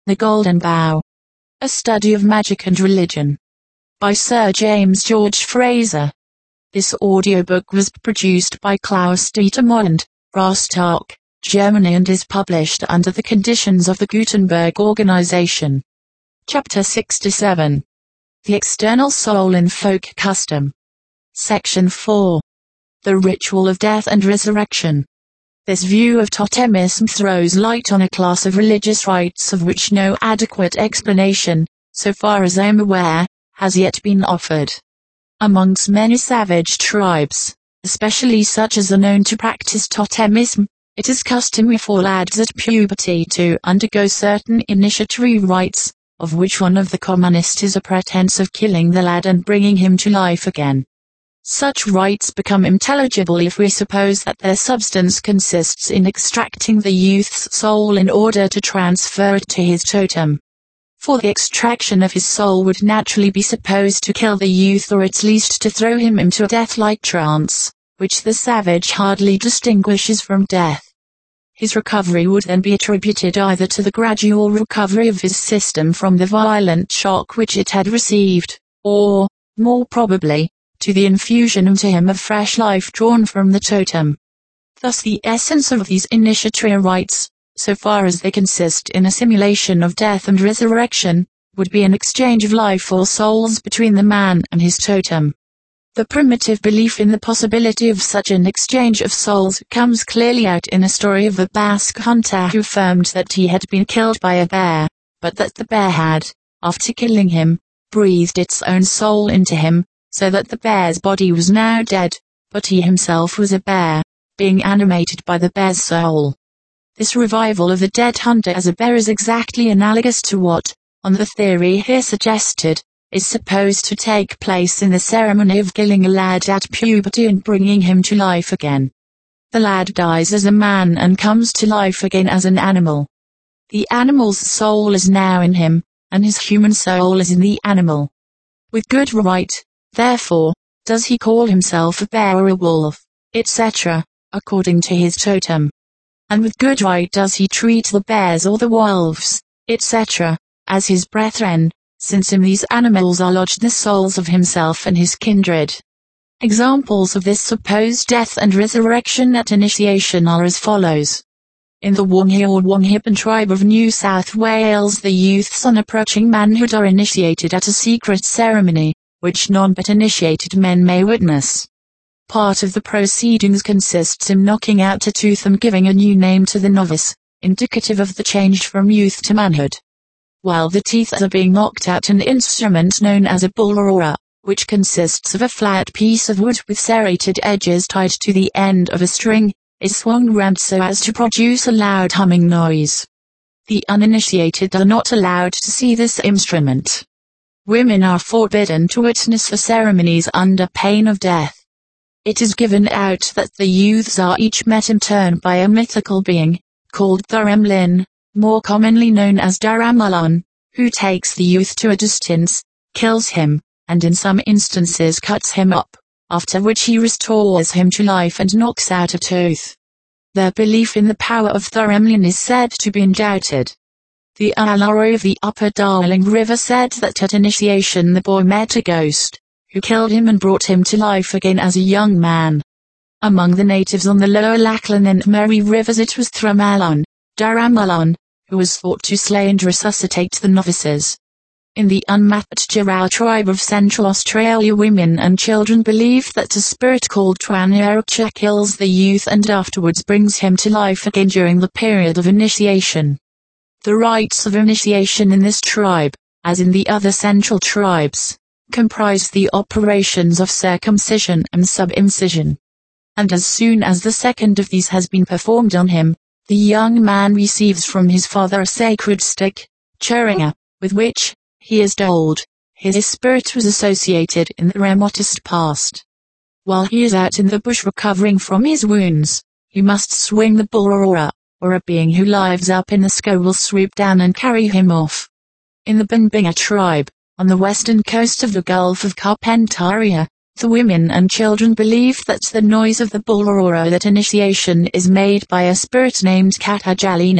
The Golden Bough. A Study of Magic and Religion. By Sir James George Frazer. This audiobook was produced by Klaus Dietermund, Rostock, Germany, and is published under the conditions of the Gutenberg Organization. Chapter 67. The External Soul in Folk Custom. Section 4. The Ritual of Death and Resurrection. This view of totemism throws light on a class of religious rites of which no adequate explanation, so far as I am aware, has yet been offered. Amongst many savage tribes, especially such as are known to practice totemism, it is customary for lads at puberty to undergo certain initiatory rites, of which one of the commonest is a pretense of killing the lad and bringing him to life again. Such rites become intelligible if we suppose that their substance consists in extracting the youth's soul in order to transfer it to his totem. For the extraction of his soul would naturally be supposed to kill the youth, or at least to throw him into a death-like trance, which the savage hardly distinguishes from death. His recovery would then be attributed either to the gradual recovery of his system from the violent shock which it had received, or, more probably, to the infusion into him of fresh life drawn from the totem. Thus the essence of these initiatory rites, so far as they consist in a simulation of death and resurrection, would be an exchange of life or souls between the man and his totem. The primitive belief in the possibility of such an exchange of souls comes clearly out in a story of a Basque hunter who affirmed that he had been killed by a bear, but that the bear had, after killing him, breathed its own soul into him, so that the bear's body was now dead, but he himself was a bear, being animated by the bear's soul. This revival of the dead hunter as a bear is exactly analogous to what, on the theory here suggested, is supposed to take place in the ceremony of killing a lad at puberty and bringing him to life again. The lad dies as a man and comes to life again as an animal. The animal's soul is now in him, and his human soul is in the animal. With good right, therefore, does he call himself a bear or a wolf, etc., according to his totem. And with good right does he treat the bears or the wolves, etc., as his brethren, since in these animals are lodged the souls of himself and his kindred. Examples of this supposed death and resurrection at initiation are as follows. In the Wonghi or Wonghipan tribe of New South Wales, the youths on approaching manhood are initiated at a secret ceremony, which none but initiated men may witness. Part of the proceedings consists in knocking out a tooth and giving a new name to the novice, indicative of the change from youth to manhood. While the teeth are being knocked out, an instrument known as a bullrora, which consists of a flat piece of wood with serrated edges tied to the end of a string, is swung round so as to produce a loud humming noise. The uninitiated are not allowed to see this instrument. Women are forbidden to witness the ceremonies under pain of death. It is given out that the youths are each met in turn by a mythical being, called Thuremlin, more commonly known as Daramalon, who takes the youth to a distance, kills him, and in some instances cuts him up, after which he restores him to life and knocks out a tooth. Their belief in the power of Thuremlin is said to be undoubted. The Alaro of the Upper Darling River said that at initiation the boy met a ghost, who killed him and brought him to life again as a young man. Among the natives on the Lower Lachlan and Murray rivers it was Thramalon, Daramalon, who was thought to slay and resuscitate the novices. In the Unmatjurau tribe of Central Australia, women and children believe that a spirit called Twanarcha kills the youth and afterwards brings him to life again during the period of initiation. The rites of initiation in this tribe, as in the other central tribes, comprise the operations of circumcision and subincision. And as soon as the second of these has been performed on him, the young man receives from his father a sacred stick, Churinga, with which, he is told, his spirit was associated in the remotest past. While he is out in the bush recovering from his wounds, he must swing the bullrora, or a being who lives up in the sky will swoop down and carry him off. In the Bimbinga tribe, on the western coast of the Gulf of Carpentaria, the women and children believe that the noise of the bullrora at initiation is made by a spirit named Katajalina,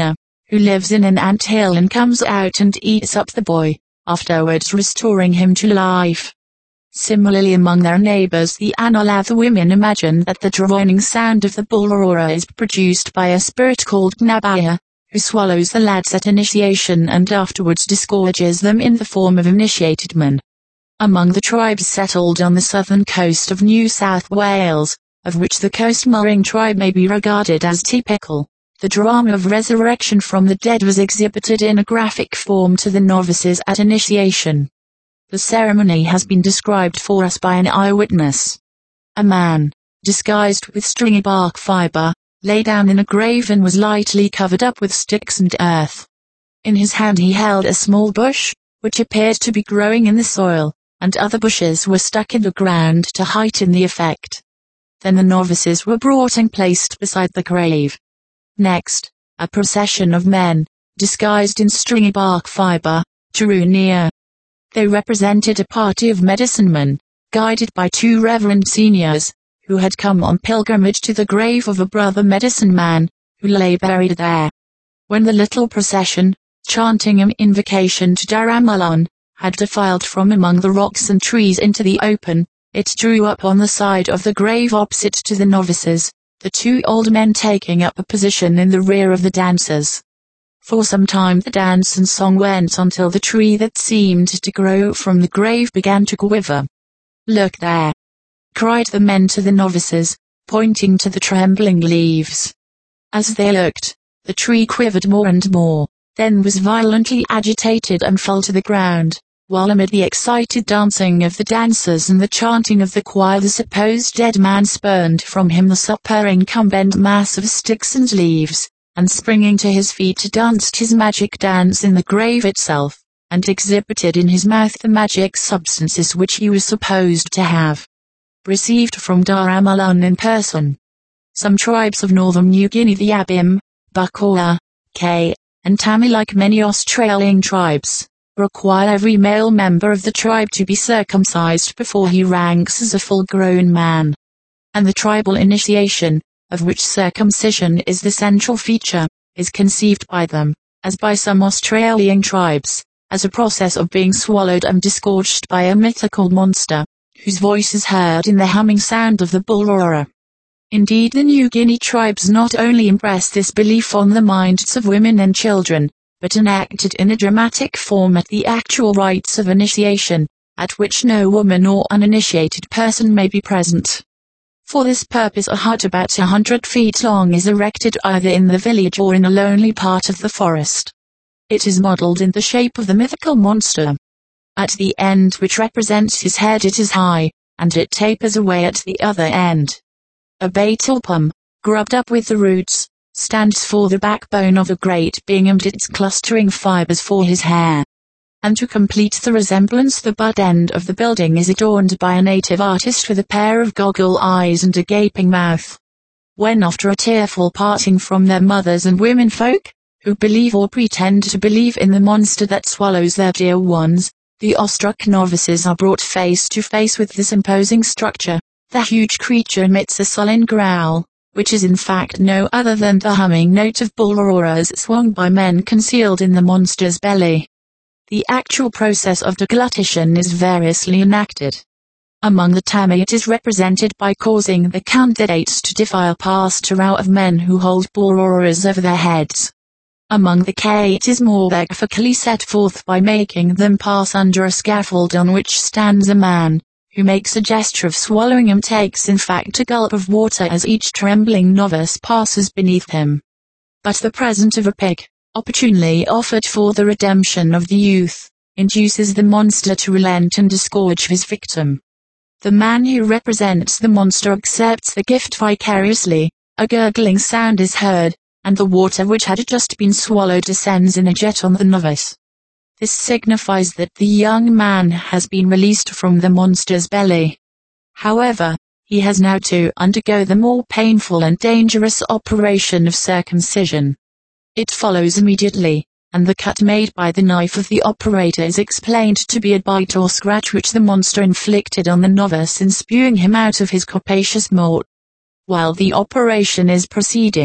who lives in an anthill and comes out and eats up the boy, afterwards restoring him to life. Similarly, among their neighbors the Analatha women imagine that the droning sound of the bull Aurora is produced by a spirit called Nabaya, who swallows the lads at initiation and afterwards disgorges them in the form of initiated men. Among the tribes settled on the southern coast of New South Wales, of which the Coast Murring tribe may be regarded as typical, the drama of resurrection from the dead was exhibited in a graphic form to the novices at initiation. The ceremony has been described for us by an eyewitness. A man, disguised with stringy bark fiber, lay down in a grave and was lightly covered up with sticks and earth. In his hand he held a small bush, which appeared to be growing in the soil, and other bushes were stuck in the ground to heighten the effect. Then the novices were brought and placed beside the grave. Next, a procession of men, disguised in stringy bark fiber, drew near. They represented a party of medicine men, guided by two reverend seniors, who had come on pilgrimage to the grave of a brother medicine man, who lay buried there. When the little procession, chanting an invocation to Dharamalon, had defiled from among the rocks and trees into the open, it drew up on the side of the grave opposite to the novices, the two old men taking up a position in the rear of the dancers. For some time the dance and song went on till the tree that seemed to grow from the grave began to quiver. "Look there!" cried the men to the novices, pointing to the trembling leaves. As they looked, the tree quivered more and more, then was violently agitated and fell to the ground, while amid the excited dancing of the dancers and the chanting of the choir the supposed dead man spurned from him the superincumbent mass of sticks and leaves, and springing to his feet danced his magic dance in the grave itself, and exhibited in his mouth the magic substances which he was supposed to have received from Dharamalon in person. Some tribes of northern New Guinea, the Abim, Bukoa, K, and Tami, like many Australian tribes, require every male member of the tribe to be circumcised before he ranks as a full-grown man. And the tribal initiation, of which circumcision is the central feature, is conceived by them, as by some Australian tribes, as a process of being swallowed and disgorged by a mythical monster, whose voice is heard in the humming sound of the bull Aurora. Indeed, the New Guinea tribes not only impress this belief on the minds of women and children, but enact it in a dramatic form at the actual rites of initiation, at which no woman or uninitiated person may be present. For this purpose a hut about 100 feet long is erected either in the village or in a lonely part of the forest. It is modelled in the shape of the mythical monster. At the end which represents his head it is high, and it tapers away at the other end. A batalpum, grubbed up with the roots, stands for the backbone of a great being and its clustering fibers for his hair. And to complete the resemblance the butt end of the building is adorned by a native artist with a pair of goggle eyes and a gaping mouth. When after a tearful parting from their mothers and women folk, who believe or pretend to believe in the monster that swallows their dear ones, the awestruck novices are brought face to face with this imposing structure, the huge creature emits a sullen growl, which is in fact no other than the humming note of bull Auroras swung by men concealed in the monster's belly. The actual process of deglutition is variously enacted. Among the Tami it is represented by causing the candidates to defile past a row of men who hold bull Auroras over their heads. Among the K it is more graphically set forth by making them pass under a scaffold on which stands a man, who makes a gesture of swallowing and takes in fact a gulp of water as each trembling novice passes beneath him. But the present of a pig, opportunely offered for the redemption of the youth, induces the monster to relent and disgorge his victim. The man who represents the monster accepts the gift vicariously, a gurgling sound is heard, and the water which had just been swallowed descends in a jet on the novice. This signifies that the young man has been released from the monster's belly. However, he has now to undergo the more painful and dangerous operation of circumcision. It follows immediately, and the cut made by the knife of the operator is explained to be a bite or scratch which the monster inflicted on the novice in spewing him out of his capacious moat. While the operation is proceeding,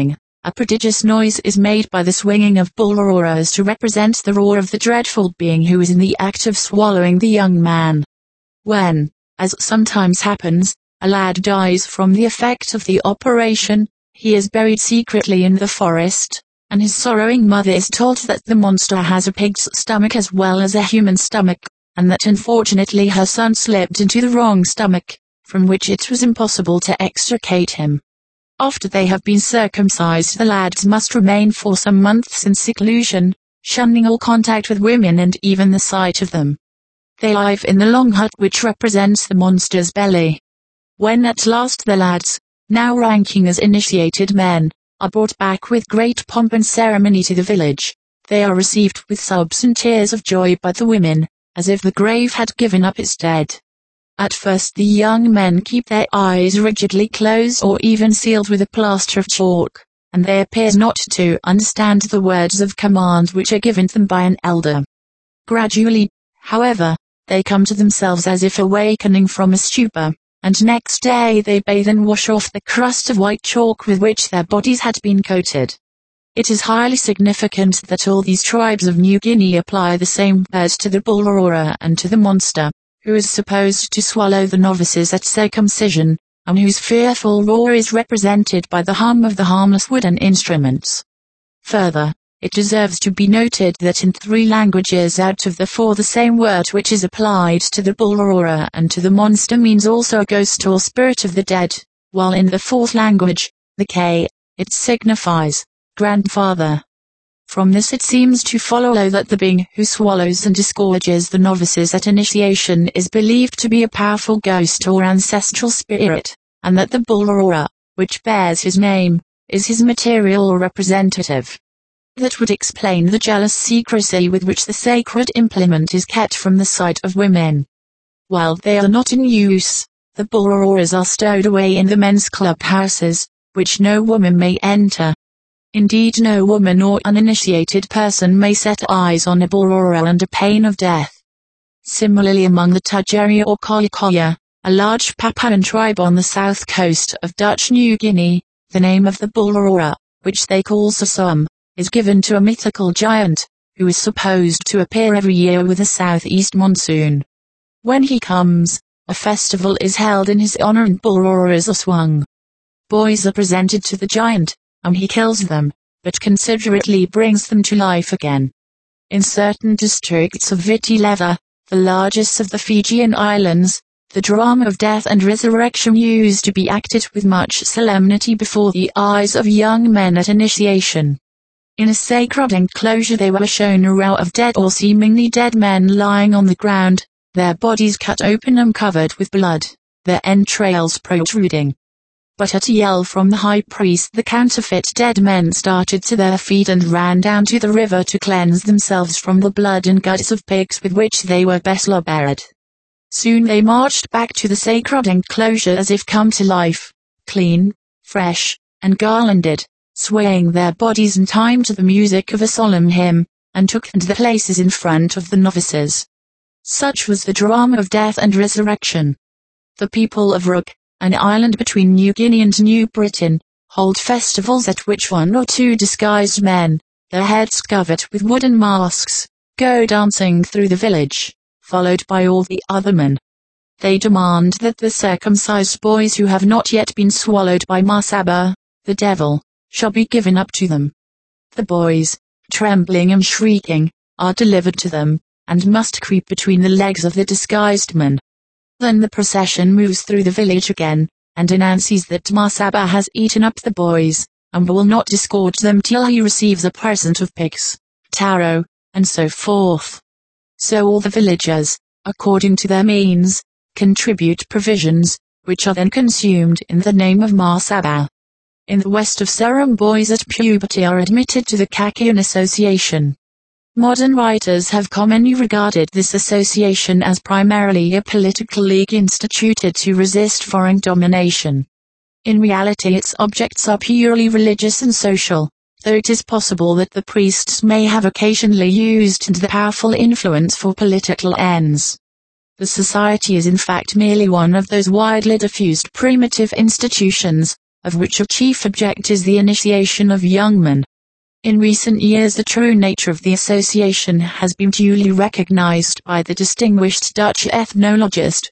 a prodigious noise is made by the swinging of bull roarers to represent the roar of the dreadful being who is in the act of swallowing the young man. When, as sometimes happens, a lad dies from the effect of the operation, he is buried secretly in the forest, and his sorrowing mother is told that the monster has a pig's stomach as well as a human stomach, and that unfortunately her son slipped into the wrong stomach, from which it was impossible to extricate him. After they have been circumcised, the lads must remain for some months in seclusion, shunning all contact with women and even the sight of them. They live in the long hut which represents the monster's belly. When at last the lads, now ranking as initiated men, are brought back with great pomp and ceremony to the village, they are received with sobs and tears of joy by the women, as if the grave had given up its dead. At first the young men keep their eyes rigidly closed or even sealed with a plaster of chalk, and they appear not to understand the words of command which are given them by an elder. Gradually, however, they come to themselves as if awakening from a stupor, and next day they bathe and wash off the crust of white chalk with which their bodies had been coated. It is highly significant that all these tribes of New Guinea apply the same words to the bull roarer and to the monster, who is supposed to swallow the novices at circumcision, and whose fearful roar is represented by the hum of the harmless wooden instruments. Further, it deserves to be noted that in 3 languages out of the 4 the same word which is applied to the bull roarer and to the monster means also a ghost or spirit of the dead, while in the 4th language, the K, it signifies grandfather. From this it seems to follow that the being who swallows and disgorges the novices at initiation is believed to be a powerful ghost or ancestral spirit, and that the bull roarer, which bears his name, is his material representative. That would explain the jealous secrecy with which the sacred implement is kept from the sight of women. While they are not in use, the bull roarers are stowed away in the men's clubhouses, which no woman may enter. Indeed, no woman or uninitiated person may set eyes on a bull roarer under pain of death. Similarly, among the Tujaria or Khoikhoi, a large Papuan tribe on the south coast of Dutch New Guinea, the name of the bull roarer, which they call Sasum, is given to a mythical giant, who is supposed to appear every year with a southeast monsoon. When he comes, a festival is held in his honor and bull roarers are swung. Boys are presented to the giant, and he kills them, but considerately brings them to life again. In certain districts of Viti Levu, the largest of the Fijian islands, the drama of death and resurrection used to be acted with much solemnity before the eyes of young men at initiation. In a sacred enclosure they were shown a row of dead or seemingly dead men lying on the ground, their bodies cut open and covered with blood, their entrails protruding. But at a yell from the high priest the counterfeit dead men started to their feet and ran down to the river to cleanse themselves from the blood and guts of pigs with which they were beslobbered. Soon they marched back to the sacred enclosure as if come to life, clean, fresh, and garlanded, swaying their bodies in time to the music of a solemn hymn, and took the places in front of the novices. Such was the drama of death and resurrection. The people of Rook, an island between New Guinea and New Britain, hold festivals at which 1 or 2 disguised men, their heads covered with wooden masks, go dancing through the village, followed by all the other men. They demand that the circumcised boys who have not yet been swallowed by Masaba, the devil, shall be given up to them. The boys, trembling and shrieking, are delivered to them, and must creep between the legs of the disguised men. Then the procession moves through the village again, and announces that Masaba has eaten up the boys, and will not disgorge them till he receives a present of pigs, taro, and so forth. So all the villagers, according to their means, contribute provisions, which are then consumed in the name of Masaba. In the west of Seram, boys at puberty are admitted to the Kakayan Association. Modern writers have commonly regarded this association as primarily a political league instituted to resist foreign domination. In reality its objects are purely religious and social, though it is possible that the priests may have occasionally used the powerful influence for political ends. The society is in fact merely one of those widely diffused primitive institutions, of which a chief object is the initiation of young men. In recent years, the true nature of the association has been duly recognized by the distinguished Dutch ethnologist,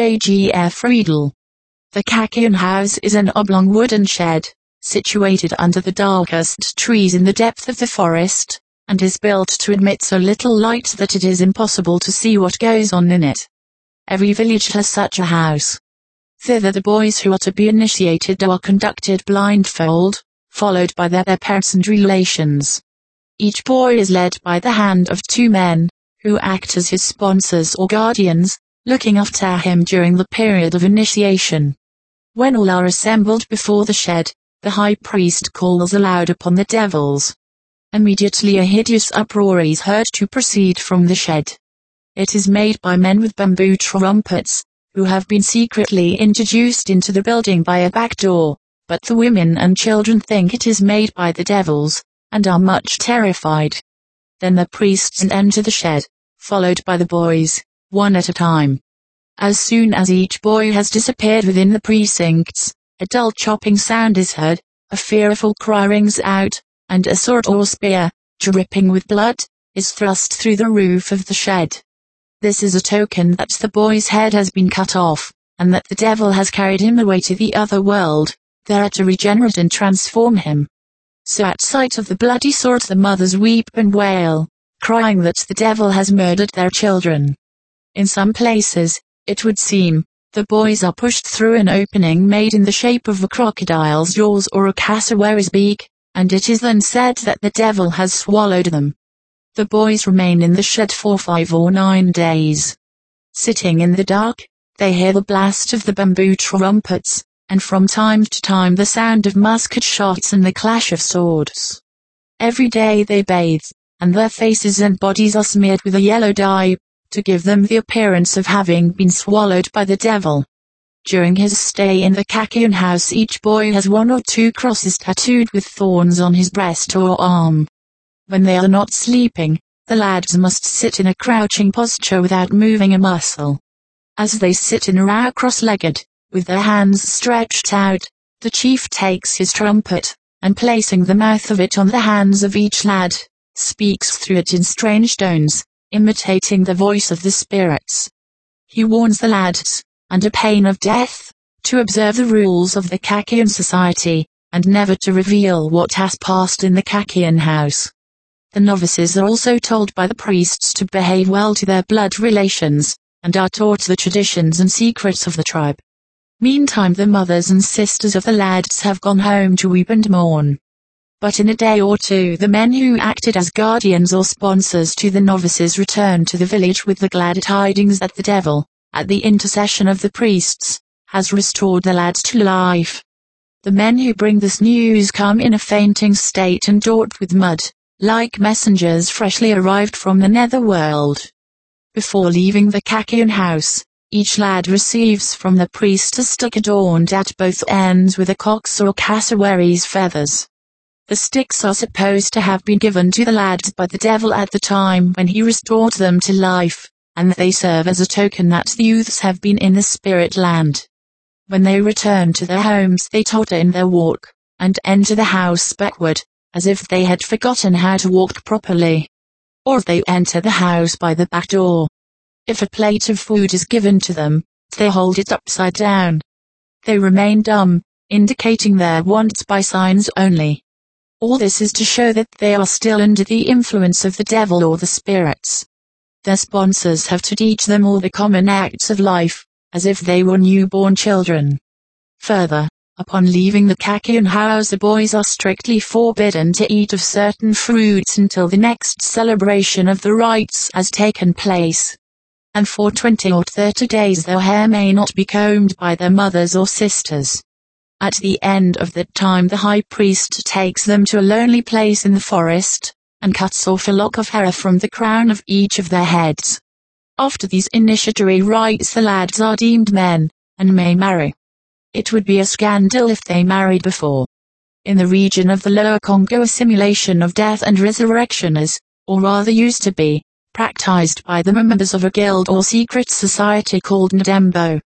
J.G.F. Riedel. The Kakian house is an oblong wooden shed, situated under the darkest trees in the depth of the forest, and is built to admit so little light that it is impossible to see what goes on in it. Every village has such a house. Thither the boys who are to be initiated are conducted blindfold, followed by their parents and relations. Each boy is led by the hand of two men, who act as his sponsors or guardians, looking after him during the period of initiation. When all are assembled before the shed, the high priest calls aloud upon the devils. Immediately a hideous uproar is heard to proceed from the shed. It is made by men with bamboo trumpets, who have been secretly introduced into the building by a back door, but the women and children think it is made by the devils, and are much terrified. Then the priests enter the shed, followed by the boys, one at a time. As soon as each boy has disappeared within the precincts, a dull chopping sound is heard, a fearful cry rings out, and a sword or spear, dripping with blood, is thrust through the roof of the shed. This is a token that the boy's head has been cut off, and that the devil has carried him away to the other world, there to regenerate and transform him. So at sight of the bloody sword the mothers weep and wail, crying that the devil has murdered their children. In some places, it would seem, the boys are pushed through an opening made in the shape of a crocodile's jaws or a cassowary's beak, and it is then said that the devil has swallowed them. The boys remain in the shed for 5 or 9 days. Sitting in the dark, they hear the blast of the bamboo trumpets, and from time to time the sound of musket shots and the clash of swords. Every day they bathe, and their faces and bodies are smeared with a yellow dye, to give them the appearance of having been swallowed by the devil. During his stay in the Kakian house each boy has 1 or 2 crosses tattooed with thorns on his breast or arm. When they are not sleeping, the lads must sit in a crouching posture without moving a muscle. As they sit in a row cross-legged, with their hands stretched out, the chief takes his trumpet, and placing the mouth of it on the hands of each lad, speaks through it in strange tones, imitating the voice of the spirits. He warns the lads, under pain of death, to observe the rules of the Kakian society, and never to reveal what has passed in the Kakian house. The novices are also told by the priests to behave well to their blood relations, and are taught the traditions and secrets of the tribe. Meantime the mothers and sisters of the lads have gone home to weep and mourn. But in a day or two the men who acted as guardians or sponsors to the novices return to the village with the glad tidings that the devil, at the intercession of the priests, has restored the lads to life. The men who bring this news come in a fainting state and daubed with mud, like messengers freshly arrived from the netherworld. Before leaving the Kakian house, each lad receives from the priest a stick adorned at both ends with a cock's or cassowary's feathers. The sticks are supposed to have been given to the lads by the devil at the time when he restored them to life, and they serve as a token that the youths have been in the spirit land. When they return to their homes they totter in their walk, and enter the house backward, as if they had forgotten how to walk properly. Or they enter the house by the back door. If a plate of food is given to them, they hold it upside down. They remain dumb, indicating their wants by signs only. All this is to show that they are still under the influence of the devil or the spirits. Their sponsors have to teach them all the common acts of life, as if they were newborn children. Further, upon leaving the Kakian house the boys are strictly forbidden to eat of certain fruits until the next celebration of the rites has taken place. And for 20 or 30 days their hair may not be combed by their mothers or sisters. At the end of that time the high priest takes them to a lonely place in the forest, and cuts off a lock of hair from the crown of each of their heads. After these initiatory rites the lads are deemed men, and may marry. It would be a scandal if they married before. In the region of the Lower Congo a simulation of death and resurrection is, or rather used to be, practiced by the members of a guild or secret society called Ndembo.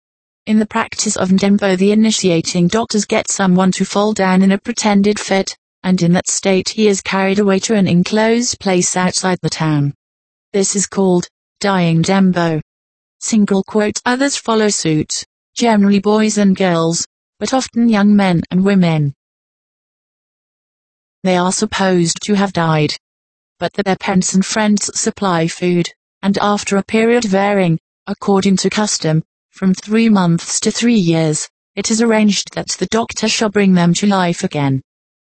In the practice of Ndembo, the initiating doctors get someone to fall down in a pretended fit, and in that state he is carried away to an enclosed place outside the town. This is called dying Ndembo. Others follow suit, generally boys and girls, but often young men and women. They are supposed to have died, but that their parents and friends supply food, and after a period varying, according to custom, from 3 months to 3 years, it is arranged that the doctor shall bring them to life again.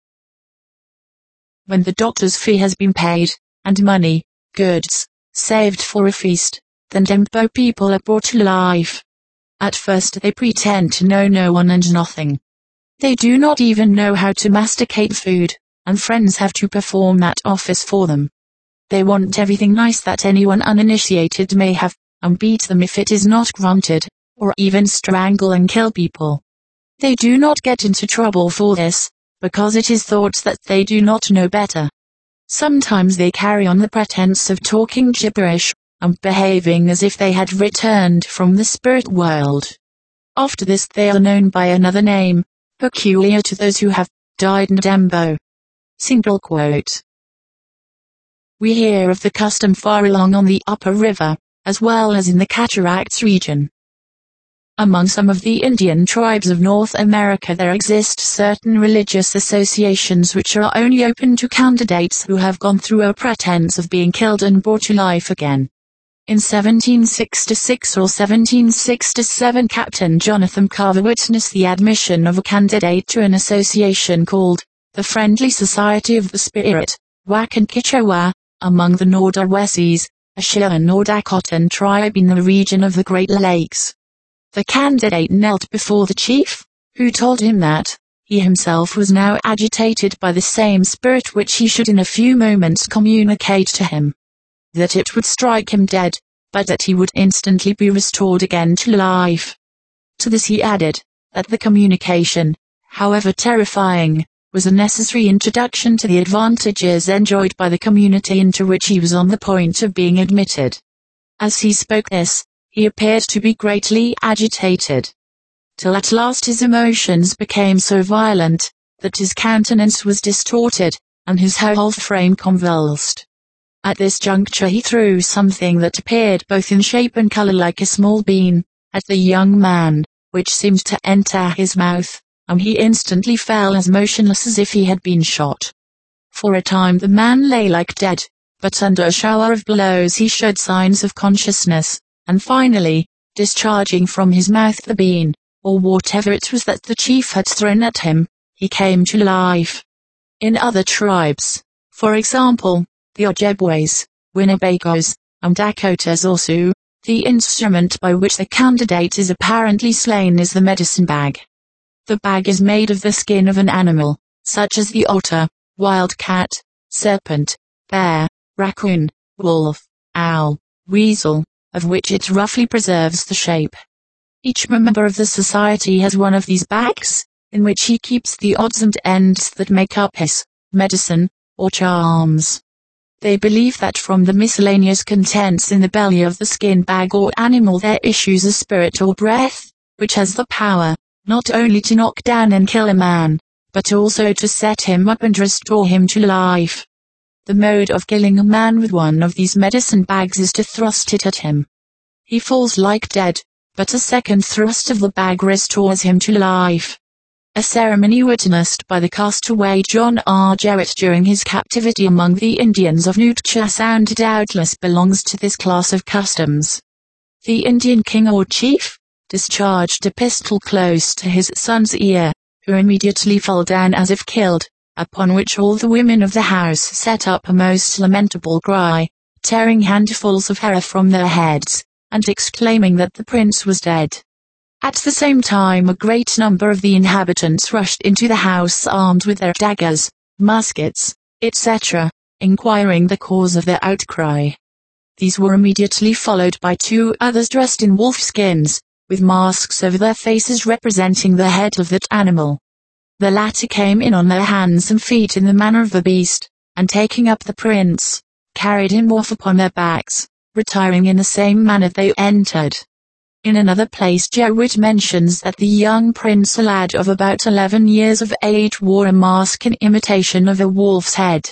When the doctor's fee has been paid, and money, goods, saved for a feast, then Ndembo people are brought to life. At first they pretend to know no one and nothing. They do not even know how to masticate food, and friends have to perform that office for them. They want everything nice that anyone uninitiated may have, and beat them if it is not granted, or even strangle and kill people. They do not get into trouble for this, because it is thought that they do not know better. Sometimes they carry on the pretense of talking gibberish, and behaving as if they had returned from the spirit world. After this they are known by another name, peculiar to those who have died Ndembo. We hear of the custom far along on the upper river, as well as in the Cataracts region. Among some of the Indian tribes of North America there exist certain religious associations which are only open to candidates who have gone through a pretense of being killed and brought to life again. In 1766 or 1767 Captain Jonathan Carver witnessed the admission of a candidate to an association called the Friendly Society of the Spirit, Wakankichawa, among the Nordawesis, a Shillanodakotan tribe in the region of the Great Lakes. The candidate knelt before the chief, who told him that he himself was now agitated by the same spirit which he should in a few moments communicate to him. That it would strike him dead, but that he would instantly be restored again to life. To this he added, that the communication, however terrifying, was a necessary introduction to the advantages enjoyed by the community into which he was on the point of being admitted. As he spoke this, he appeared to be greatly agitated, till at last his emotions became so violent, that his countenance was distorted, and his whole frame convulsed. At this juncture he threw something that appeared both in shape and color like a small bean, at the young man, which seemed to enter his mouth, and he instantly fell as motionless as if he had been shot. For a time the man lay like dead, but under a shower of blows he showed signs of consciousness, and finally, discharging from his mouth the bean, or whatever it was that the chief had thrown at him, he came to life. In other tribes, for example, the Ojibways, Winnebagos, and Dakotas or Sioux, the instrument by which the candidate is apparently slain is the medicine bag. The bag is made of the skin of an animal, such as the otter, wild cat, serpent, bear, raccoon, wolf, owl, weasel, of which it roughly preserves the shape. Each member of the society has one of these bags, in which he keeps the odds and ends that make up his medicine, or charms. They believe that from the miscellaneous contents in the belly of the skin bag or animal there issues a spirit or breath, which has the power, not only to knock down and kill a man, but also to set him up and restore him to life. The mode of killing a man with one of these medicine bags is to thrust it at him. He falls like dead, but a second thrust of the bag restores him to life. A ceremony witnessed by the castaway John R. Jarrett during his captivity among the Indians of Nootka Sound doubtless belongs to this class of customs. The Indian king or chief discharged a pistol close to his son's ear, who immediately fell down as if killed, upon which all the women of the house set up a most lamentable cry, tearing handfuls of hair from their heads, and exclaiming that the prince was dead. At the same time a great number of the inhabitants rushed into the house armed with their daggers, muskets, etc., inquiring the cause of their outcry. These were immediately followed by two others dressed in wolf skins, with masks over their faces representing the head of that animal. The latter came in on their hands and feet in the manner of the beast, and taking up the prince, carried him off upon their backs, retiring in the same manner they entered. In another place Jowett mentions that the young prince, a lad of about 11 years of age, wore a mask in imitation of a wolf's head.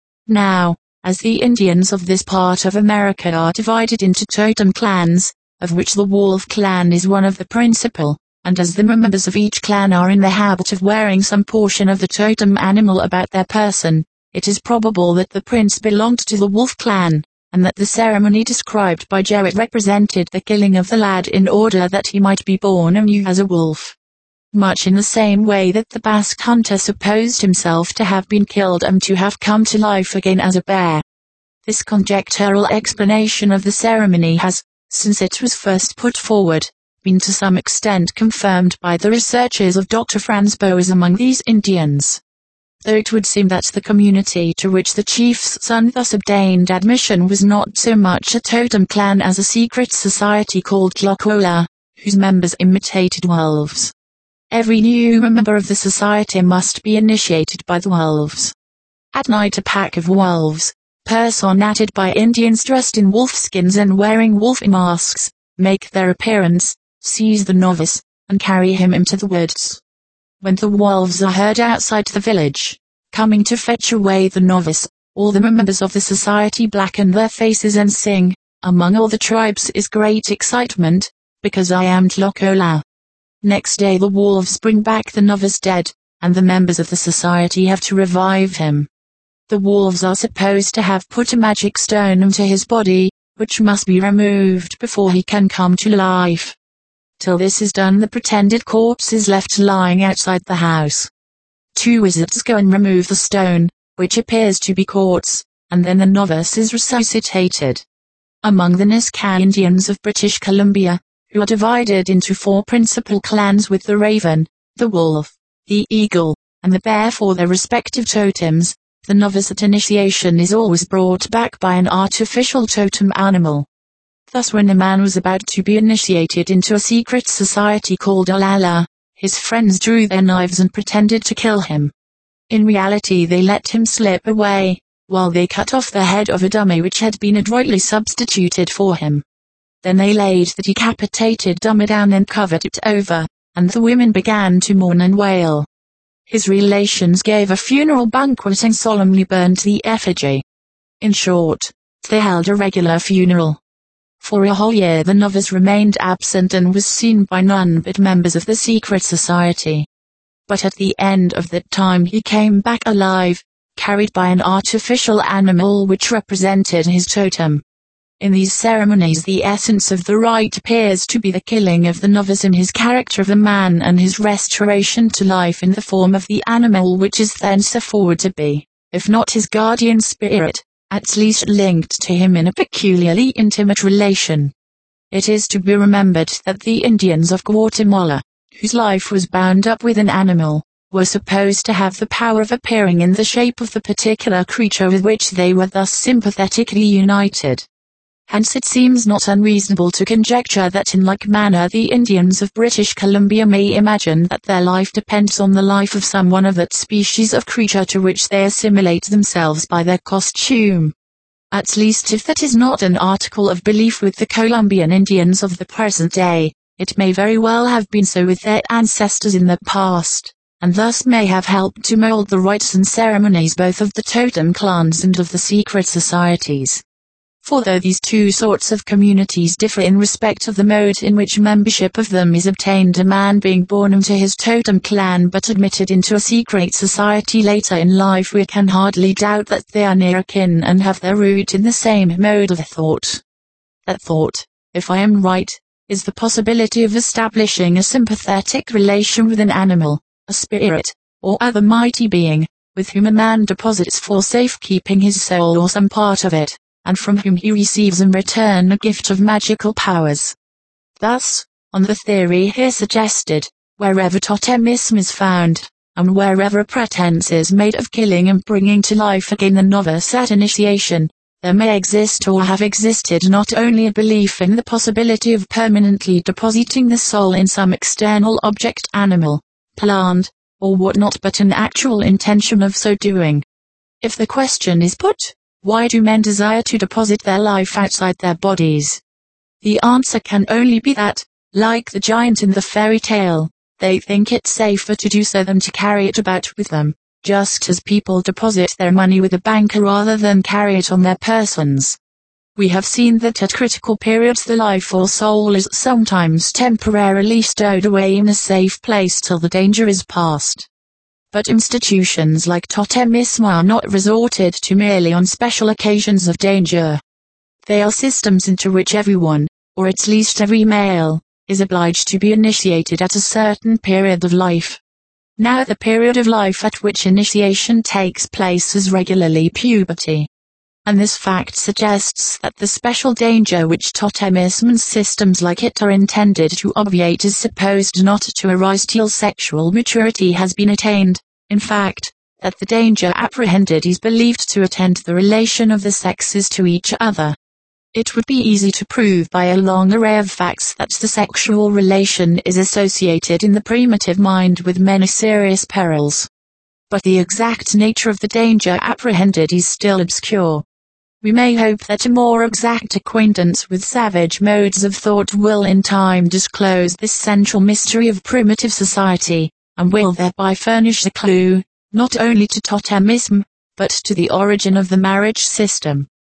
Now, as the Indians of this part of America are divided into totem clans, of which the Wolf clan is one of the principal, and as the members of each clan are in the habit of wearing some portion of the totem animal about their person, it is probable that the prince belonged to the Wolf clan, and that the ceremony described by Jowett represented the killing of the lad in order that he might be born anew as a wolf. Much in the same way that the Basque hunter supposed himself to have been killed and to have come to life again as a bear. This conjectural explanation of the ceremony has, since it was first put forward, been to some extent confirmed by the researches of Dr. Franz Boas among these Indians. Though it would seem that the community to which the chief's son thus obtained admission was not so much a totem clan as a secret society called Tlokola, whose members imitated wolves. Every new member of the society must be initiated by the wolves. At night a pack of wolves, personated by Indians dressed in wolf skins and wearing wolf masks, make their appearance, seize the novice, and carry him into the woods. When the wolves are heard outside the village, coming to fetch away the novice, all the members of the society blacken their faces and sing, "Among all the tribes is great excitement, because I am Tlokola." Next day the wolves bring back the novice dead, and the members of the society have to revive him. The wolves are supposed to have put a magic stone into his body, which must be removed before he can come to life. Till this is done, the pretended corpse is left lying outside the house. Two wizards go and remove the stone, which appears to be quartz, and then the novice is resuscitated. Among the Nisqually Indians of British Columbia, who are divided into four principal clans with the raven, the wolf, the eagle, and the bear for their respective totems, the novice at initiation is always brought back by an artificial totem animal. Thus when a man was about to be initiated into a secret society called Olala, his friends drew their knives and pretended to kill him. In reality they let him slip away, while they cut off the head of a dummy which had been adroitly substituted for him. Then they laid the decapitated dummy down and covered it over, and the women began to mourn and wail. His relations gave a funeral banquet and solemnly burned the effigy. In short, they held a regular funeral. For a whole year the novice remained absent and was seen by none but members of the secret society. But at the end of that time he came back alive, carried by an artificial animal which represented his totem. In these ceremonies the essence of the rite appears to be the killing of the novice in his character of a man and his restoration to life in the form of the animal which is thenceforward to be, if not his guardian spirit, at least linked to him in a peculiarly intimate relation. It is to be remembered that the Indians of Guatemala, whose life was bound up with an animal, were supposed to have the power of appearing in the shape of the particular creature with which they were thus sympathetically united. Hence it seems not unreasonable to conjecture that in like manner the Indians of British Columbia may imagine that their life depends on the life of some one of that species of creature to which they assimilate themselves by their costume. At least if that is not an article of belief with the Colombian Indians of the present day, it may very well have been so with their ancestors in the past, and thus may have helped to mold the rites and ceremonies both of the totem clans and of the secret societies. For though these two sorts of communities differ in respect of the mode in which membership of them is obtained, a man being born into his totem clan but admitted into a secret society later in life, we can hardly doubt that they are near akin and have their root in the same mode of thought. That thought, if I am right, is the possibility of establishing a sympathetic relation with an animal, a spirit, or other mighty being, with whom a man deposits for safekeeping his soul or some part of it, and from whom he receives in return a gift of magical powers. Thus, on the theory here suggested, wherever totemism is found, and wherever a pretense is made of killing and bringing to life again the novice at initiation, there may exist or have existed not only a belief in the possibility of permanently depositing the soul in some external object, animal, plant, or whatnot, but an actual intention of so doing. If the question is put, why do men desire to deposit their life outside their bodies? The answer can only be that, Like the giant in the fairy tale, they think it's safer to do so than to carry it about with them, just as people deposit their money with a banker rather than carry it on their persons. We have seen that at critical periods the life or soul is sometimes temporarily stowed away in a safe place till the danger is past. But institutions like totemism are not resorted to merely on special occasions of danger. They are systems into which everyone, or at least every male, is obliged to be initiated at a certain period of life. Now the period of life at which initiation takes place is regularly puberty. And this fact suggests that the special danger which totemism and systems like it are intended to obviate is supposed not to arise till sexual maturity has been attained. In fact, that the danger apprehended is believed to attend the relation of the sexes to each other. It would be easy to prove by a long array of facts that the sexual relation is associated in the primitive mind with many serious perils. But the exact nature of the danger apprehended is still obscure. We may hope that a more exact acquaintance with savage modes of thought will in time disclose this central mystery of primitive society, and will thereby furnish a clue, not only to totemism, but to the origin of the marriage system.